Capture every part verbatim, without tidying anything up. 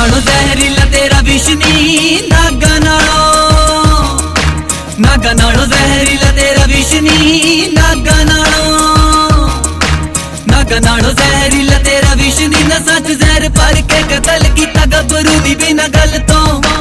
नालों जहरीला तेरा विष नी नागा नालों, नागा नालों जहरीला तेरा विष नी नागा नालों, नागा नालों जहरीला तेरा विष नी। न सच जहर भर के कतल किया गबरू दी बिना गल तो,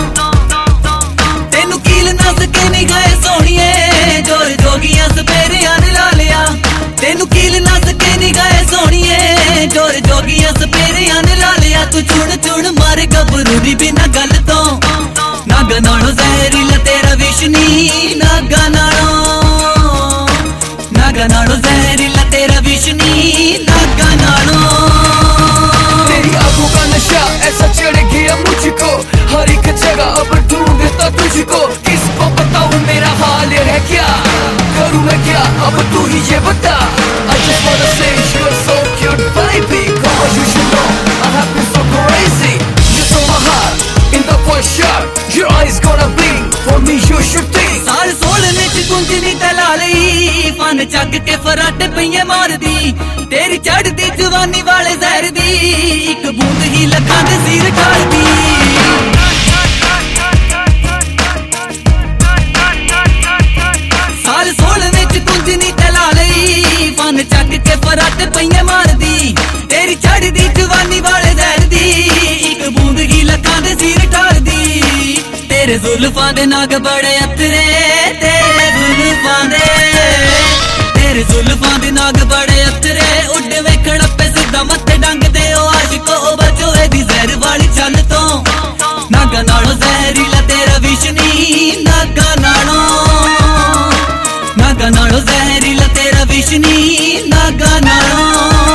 तेनू कील नस के नहीं गए सोनिए जोर जोगियां सपेरियां ने ला लिया, तेनू कील नस के नहीं गए सोनिए जोर जोगियां सपेरियां ने ला लिया। तू चुन चुन मारे गबरू दी बिना गल तो, नागा नालों जहरीला तेरा विष नी नागा नालों, नागा नालों जहरीला तेरा विष नी नागा नालों। तेरी आंखों का नशा ऐसा चढ़ गया मुझको, हर एक जगह अब ढूंढता तुझको। किसको बताऊं मेरा हाल है क्या, करूं मैं क्या अब तू ही ये बता। I just wanna say you're so cute baby, come on you should know I have been so crazy. You saw my heart in the first shot, your eyes gonna blink for me you should think. साल सोलने च कुंजनी तला लई fun चक के फराटे पईए मार दी, तेरी चढ़दी जवानी वाले जहर दी एक बूंद ही लखां दे सिर ढाल दी। साल सोलने च कुंजनी तला लई फन चक के फराटे पईए मार दी, तेरी चढ़दी जवानी वाले जहर दी एक बूंद ही लखां दे सिर ढाल दी। तेरे जुल्फां दे नाग बड़े अतरे, तेरे जुल्फां दे, तेरे जुल्फां दे नाग बड़े अतरे, उड्डे वेखण पे सिद्धा मत्थे डंग दे ओ आशिको ओ बचो एदी जहर वाली चल तो। नागा नालों जहरीला तेरा विष नी नागा नालों, नागा नालों जहरीला तेरा विष नी नागा नालों।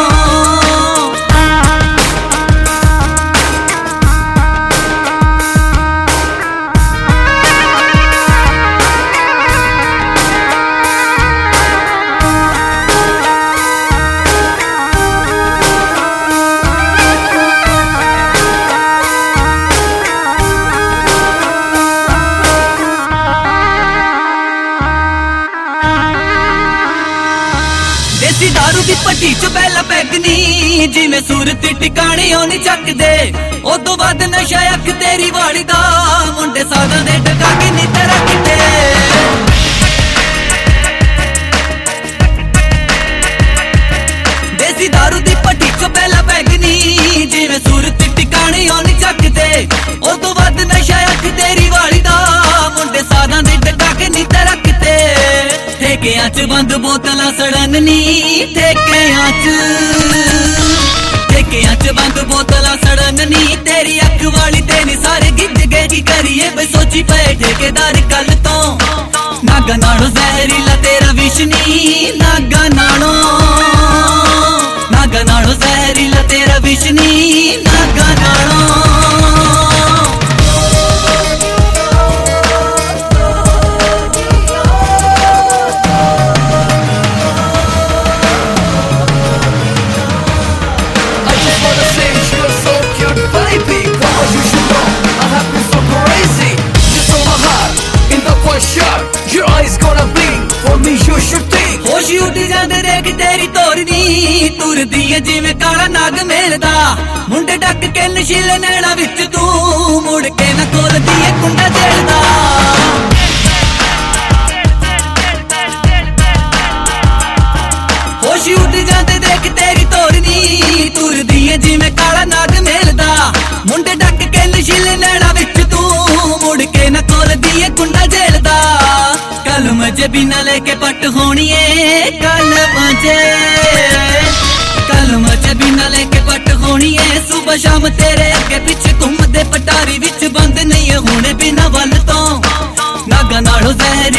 देसी दारू दी पट्टी च पहला पैगनी जिवें सूरत टिकाणे ओनी चक दे, उदों बाद नशा अख तेरी वाली दा मुंडे सादा दे टका के नी तेरा किते। देसी दारू दी पट्टी च पहला पैगनी जिवें सूरत टिकाणे ओनी चक दे, उदों बाद नशा अख तेरी वाली दा मुंडे सादा दे टका के नी तेरा किते। ठेकियां च बंद बोतलां सड़न नी, ठेकियां च, ठेकियां च बंद बोतलां सड़न नी, तेरी अख वाली तेरी सारे गिज गए की करिए बे सोची पे ठेकेदार कल तो। नागा नालों जहरीला तेरा विष नी नागा नालों, नागा नालों जहरीला तेरा विष नी नागा नालों। होश उठ जांदे देख तेरी तोरनी, तुरदी है जिवें काला नाग मेलदा, मुंडे डक के नशीले नैना विच तू मुड़ के न खोलदी है कुंडा जेलदा। होश उठ जांदे देख तेरी तोरनी, तुरदी है जिवें काला नाग मेलदा, मुंडे डक के नशीले नैना विच तू मुड़ के न खोलदी है कुंडा जेलदा। कल मजे बिना लेके पट होनी है, कल मजे, कल मजे बिना लेके पट होनी है, सुबह शाम तेरे अगे पिछे घूमदे पटारी विच बंद नहीं होने बिना वल तो। नागा नालों जहरी